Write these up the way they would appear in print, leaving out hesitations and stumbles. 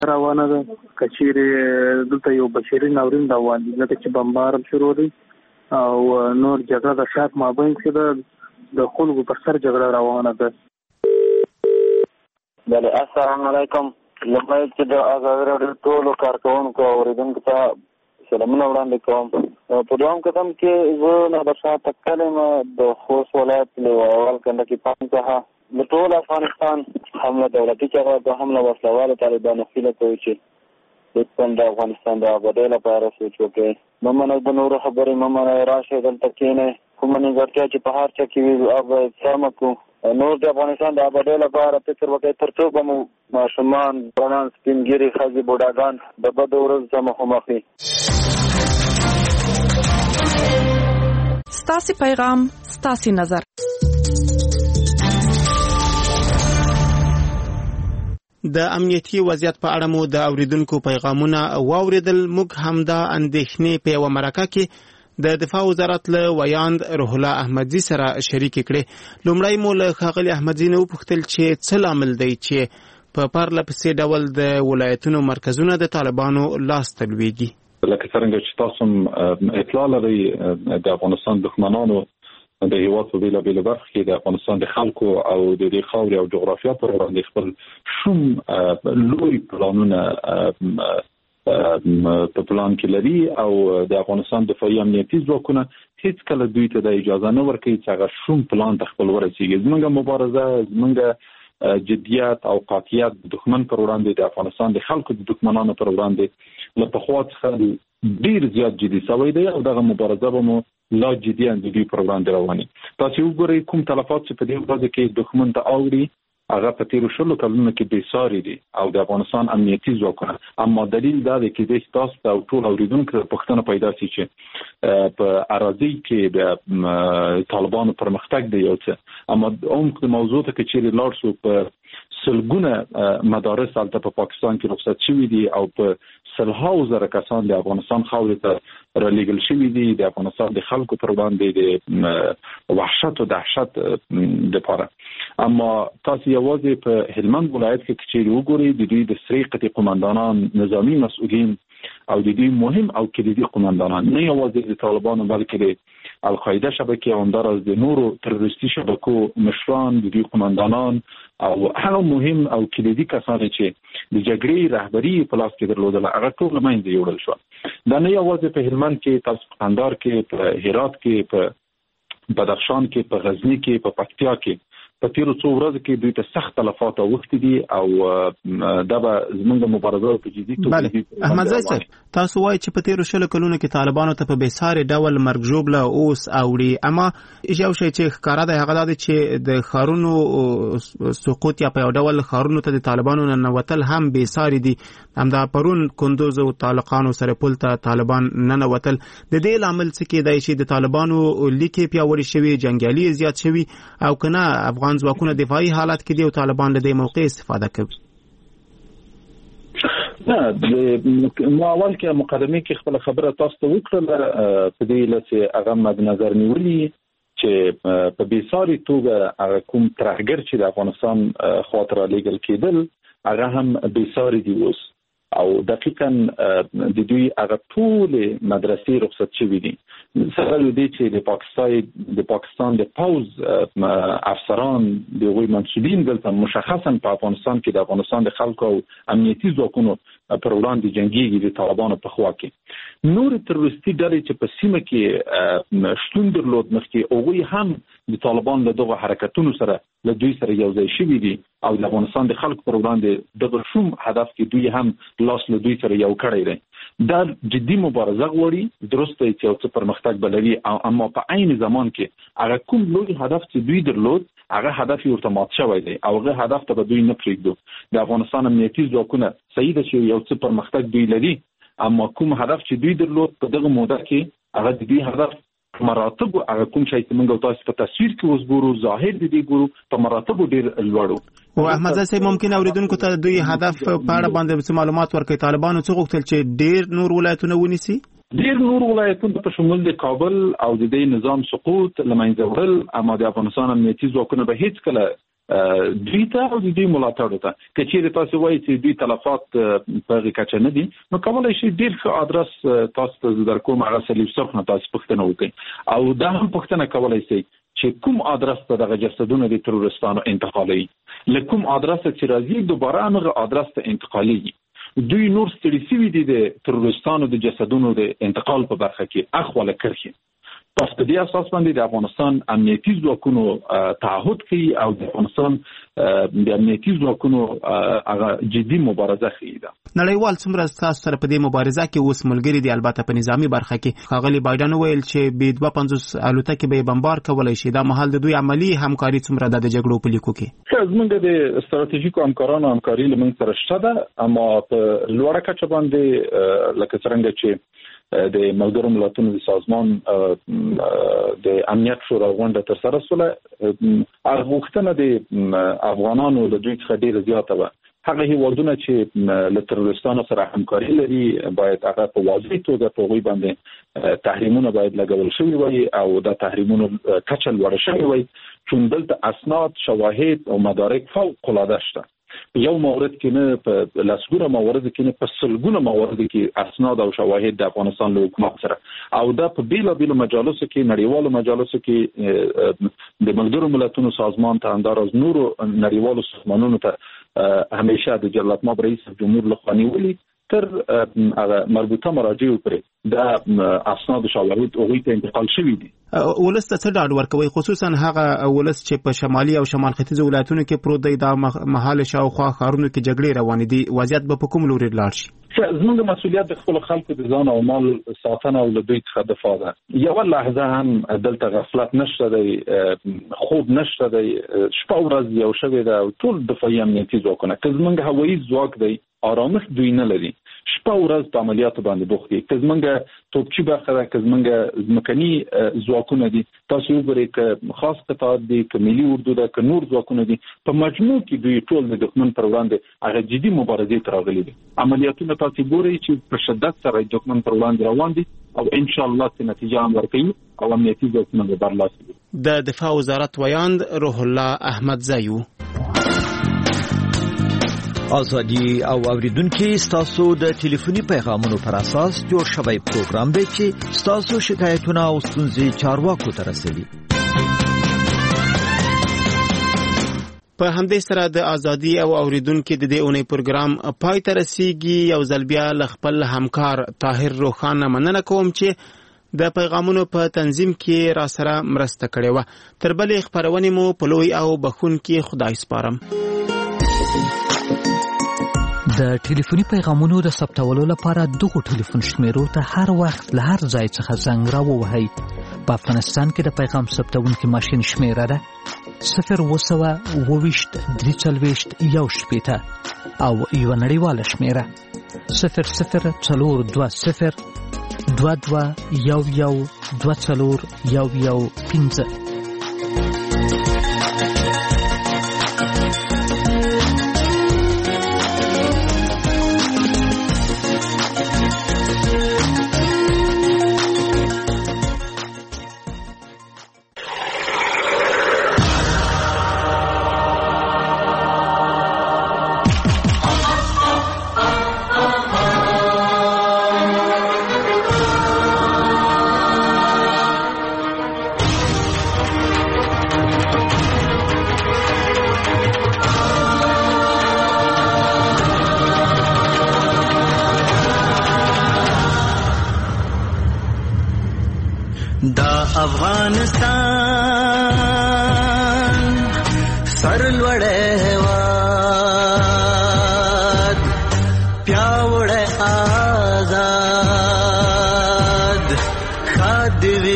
روانه ده کچېرې دلته یو بشري ناورین روان دي لکه چې بمبار شروع دي او نور جګړه د شاک مابین کې ده د خلکو پر سر جګړه روانه ده. بله السلام علیکم. لمړی چې د ازادي راډیو ټولو کارکوونکو او اورېدونکو ته سلامونه وړاندې کوم. په دویم قدم کې زه نادرشاه تکل یم د خوست ولایت له اول کنډکي پام څخه. د ټول افغانستان حمله دولتي چغه د حمله وسلوالو طالبانو هیله کوي چې د افغانستان د آبادۍ لپاره سوچ وکړي. مه منئ د نورو خبرې، مه منئ راشئ دلته کښېنئ. کومه نیمګړتیا چې په هر چا کې وي هغه سمه کړو. نور د افغانستان د آبادۍ لپاره فکر وکړئ تر څو به مو ماشومان، ځوانان، سپین ږیري، ښځې، بوډاګان د بدو ورځو سره مخامخ وي. ستاسې پیغام، ستاسې نظر. د امنیتي وضعیت په اړه مو د اوریدونکو پیغامونه واوریدل. موږ هم د اندېښنې په یوه مرکه کې د دفاع وزارت له ویاند روح الله احمدزي سره شریک کړي. لومړی مو له ښاغلي احمدزي نه وپوښتل چې څه لامل دی چې په پرله پسې ډول د ولایتونو مرکزونه د طالبانو لاس ته لویږي. لکه څنګه چې تاسو اطلاع لرئ د افغانستان دښمنانو د هیواد په بیلابیلو برخو کې د افغانستان د خلکو او د دې خاورې او جغرافیا پر وړاندې خپل شوم لوی پلانونه په پلان کې لري او د افغانستان دفاعي امنیتي ځواکونه هیڅ کله دوی ته د اجازه نه ورکوي چې هغه شوم پلان ته خپل ورسیږي. زموږ مبارزه، زموږ جدیت او قاطعیت د دښمن پر وړاندې د افغانستان د خلکو د دښمنانو پر وړاندې له پخوا څخه ډیر زیات جدي شوی دی او دغه مبارزه به مو لا جدي اندوی پر وړاندې رواني. تاسو وګورئ کوم تلفات چې په دې ورځ کې دښمن ته اوري هغه په تیرو شلو کلونو کې بېساري دي او د افغانستان امنیتي ځواکونه. اما دلیل دا دی چې تاسو او ټول اوریدونکو پوښتنه پیدا شي چې په اراضي کې د طالبانو پرمختګ دی یو څه، اما عمق موضوع ته چې لاړ شو په سلګونه مدارس هلته په پاکستان کې رخصت شوي دي او په سلهاو زره کسان د افغانستان خاورې ته رالیږل شوي دي د افغانستان د خلکو پر وړاندې د وحشت او دهشت لپاره. اما تاسو یوازې په هلمند ولایت کې چې وګورئ د دوی د سرې قطعي قماندانان، نظامی مسؤلین او د دوی مهم او کلیدي قماندانان نه یوازې د طالبانو بلکې د القاعده شبکې او همداراز د نورو تروریستي شبکو مشران، د دوی قماندانان او هغه مهم او کلیدي کسان چې د جګړې رهبري په لاس کې درلودله هغه ټول له منځه یوړل شو. دا نه یوازې په هلمند کې، تاسو په قندهار کې، په هرات کې، په بدخشان کې، په غزني کې، په پکتیا کې په تیرو څو ورځو کې دوی ته سخت تلفات اوښتي دي او دا به زموږ د مبارزو په جدي توګه. احمدزي صاحب، تاسو وایئ چې په تیرو شلو کلونو کې طالبانو ته په بېساري ډول مرګ ژوبله اوس اوړي، اما یو شی چې ښکاره دی هغه دا دی چې د ښارونو سقوط یا په یو ډول ښارونو ته د طالبانو ننوتل هم بېساري دي. همدا پرون کندوز او طالقانو سره پل ته طالبان ننوتل. د دې لامل څه کېدای شي؟ د طالبانو لیکې پیاوړي شوي، جنګیالي زیات شوي او که نه افغان ځواکونه دفاعي حالت کې دي او طالبان له دې موقع استفاده کوي؟ نه، نو اول کې مقدمه کې خپل خبره تاسو ته وکړه په دې لته هغه مد نظر نیولي چې په بېساري توګه هغه کوم ترهګر چې د افغانستان خاطر لیګل کېدل هغه هم بېساري دي اوس او دقیقاً د دوی هغه ټول مدرسې رخصت شوي دي. سره دې چې د پاکستان د پوز افسران د هغوی منصوبین دلته مشخصاً په افغانستان کې د افغانستان د خلکو او امنیتي ځواکونو پر وړاندې جنګیږي د طالبانو په خوا کې. نور تروریستي ډلې چې په سیمه کې شتون درلود مخکې هغوی هم د طالبان له دغه حرکتونو سره له دوی سره یو ځای شوي دي او د افغانستان د خلکو پر وړاندې دغه شوم هدف کې دوی هم لاس له دوی سره یو کړی دی. دا جدي مبارزه غواړي، درسته چې یو څه پرمختګ بلري، اما په عین زمان کې هغه کوم لوی هدف چې دوی درلود هغه هدف یې ورته مات شوی دی او هغه هدف ته به دوی نه پرېږدو. د افغانستان امنیتي ځواکونه صحیح ده چې یو څه پرمختګ دوی لري، اما کوم هدف چې دوی درلود په دغه موده کې هغه د دوی هدف مراتب هغه کوم شی چې موږ تاسو په تصویر کې اوس ګورو ظاهر دي ګورو په مراتب ډیر لوړو. او احمدزي صاحب ممکن اوریدونکو ته دوی هدف په اړه باندې معلومات ورکړي. طالبانو څه غوښتل چې ډیر نور ولایتونه ونیسي؟ ډیر نور ولایتونه په شمول د کابل او د دې نظام سقوط لمنځه وړل، اما د افغانستان امنیتي ځواکونه به هیڅ کله دوی ته او دوی ملاتړ ته کچېره تاسو وایي چې دوی تلفات په کچه نه دي نو کولای شي ډیر ښه ادرس تاسو ته درکوم هغه سلیف صرف نه تاسو پوښتنه وکړئ او دا هم پوښتنه کولای شي چې کوم ادرس ته دغه جسدونه د تروریستانو انتقالي لکوم ادرس چې راځي دوباره هغه ادرس ته انتقالي دوی نور ستړي شوي دي د تروریستانو د جسدونو د انتقال په برخه کې اخواله کرخي پس په دې اساس باندې د افغانستان امنیتي ځواکونو تعهد کوي او د افغانستان د امنیتي ځواکونو هغه جدي مبارزه کوي. نړیوال څومره تاسو سره په دې مبارزه کې اوس ملګری دي البته په نظامی برخه کې ښاغلي بایدن ویل چې به 250 الوتکې به بمبار کولای شي دا مهال د دوی عملی همکاري څومره د جګړو په لیکو کې زموږ د ستراتیژیکو همکارانو همکاري لمن سره شته ده اما په لوړه کچه باندې لکه څنګه چې د ملګرو ملتونو د سازمان د امنیت شورا غونډه تر سره سره هغه وختونه د افغانانو د دوی څخه ډیر زیاته و هغه هیوادونه چې له تروریستانو سره همکاري لري باید هغه په واضح توګه په غوي باندې تحریمونه باید لګول شوی وي او د تحریمونو کچه لوړ شوی وي چې دلته اسناد شواهد او مدارک فوق العاده شته یو مورد کې نه په لاسګونه مورد کې نه په سلګونه مورد کې اسناد او شواهد د افغانستان له حکومت سره او دا په بیلابیلو مجالسو کې نړیوالو مجالسو کې د ملګرو ملتونو سازمان ته انداز نورو نړیوالو سازمانونو ته همیشه د جلالت ماب رئیس جمهور لخوا نیولي تر مربوطه مراجع پرې دا اسناد شواهد او غوښتنې انتقال شوې دي. ولسته څه ډاډ ورکوي خصوصا هغه ولس چې په شمالي او شمال ختیځ ولایتونو کې پروت دی دا محل شاوخوا ښارونو کې جګړې روانې دي وضعیت به په کوم لوري لاړ شي؟ زموږ مسؤلیت د خپل خلکو د ځان او مال ساتنه او له دوی څخه دفاع ده. یو لحظه هم دلته غفلت نشته دی خوب نشته دی شپه ورځ یو شوی ده ټول دفاعي امنیتي ځواکونه که زموږ هوایي ځواک دی آرامش دوی نه لري شپه ورځ په عملیاتو باندې بوخت دي که زموږ توپچي برخه ده که زموږ ځمکني ځواکونه دي تاسو وګورئ که خاص قطاعات دي که ملي اردو ده که نور ځواکونه دي په مجموع کې دوی ټول د دښمن پر وړاندې هغه جدي مبارزې ته راغلي دي عملیاتونه تاسو ګورئ چې په شدت سره دښمن پر وړاندې روان دي او ان شاء الله چې نتیجه هم ورکوي او امنیتي ځواکونه به برلاسي دي. د دفاع وزارت ویاند روح الله احمد زایو. ازادي او اوریدونکو ستاسو د ټلیفوني پیغامونو پر اساس جوړ شوی پروګرام دی چې ستاسو شکایتونه او ستونزې چارواکو ته رسوي. په همدې سره د ازادي او اوریدونکو د دې اونۍ پروګرام پای ته رسیږي. یو ځل بیا خپل همکار طاهر روخان مننه کوم چې د پیغامونو په تنظیم کې را سره مرسته کړې و. تر بلې خبرونه مو په لوی او بخونکي خدای سپارم. د ټلیفوني پیغامونو د ثبتولو لپاره دغه ټلیفون شمیرو ته هر وخت له هر ځای څخه زنګ راووهئ. په افغانستان کې د پیغام ثبتونکي ماشین شمیره ده 020 340 1 او یو نړیواله شمیره 0042 22 11 24 افغانستان سر لوړې هېواد پیاوړی آزاد ښاد وي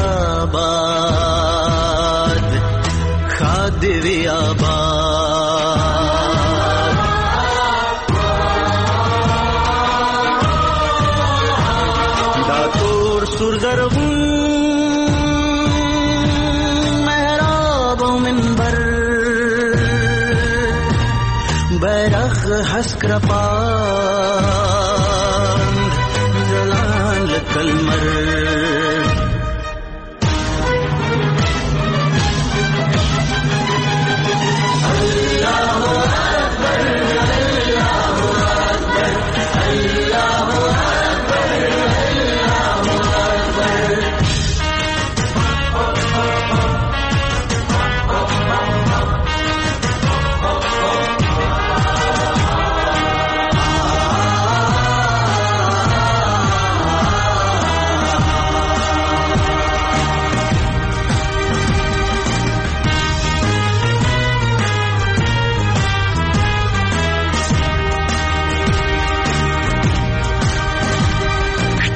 آباد ښاد وي آباد دا تور سور زرغون حسک رپان زلان لکلمر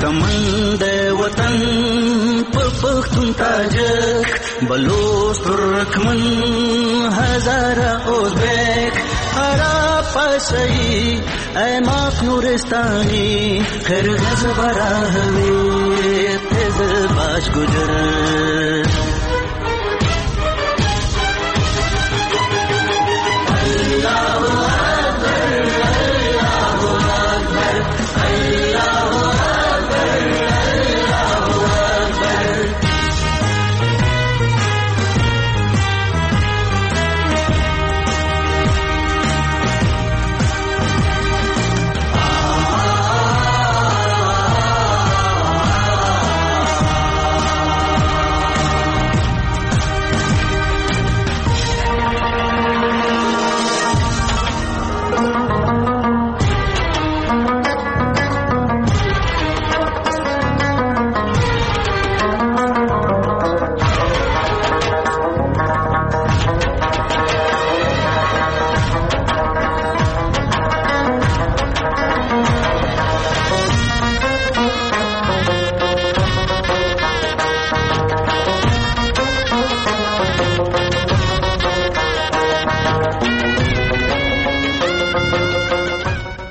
چمن د وطن په پښتون تاجک بلوچ ترکمن هزاره ازبک عرب پسئی ایماق نورستانی خرغز براهوی تیز باش گجر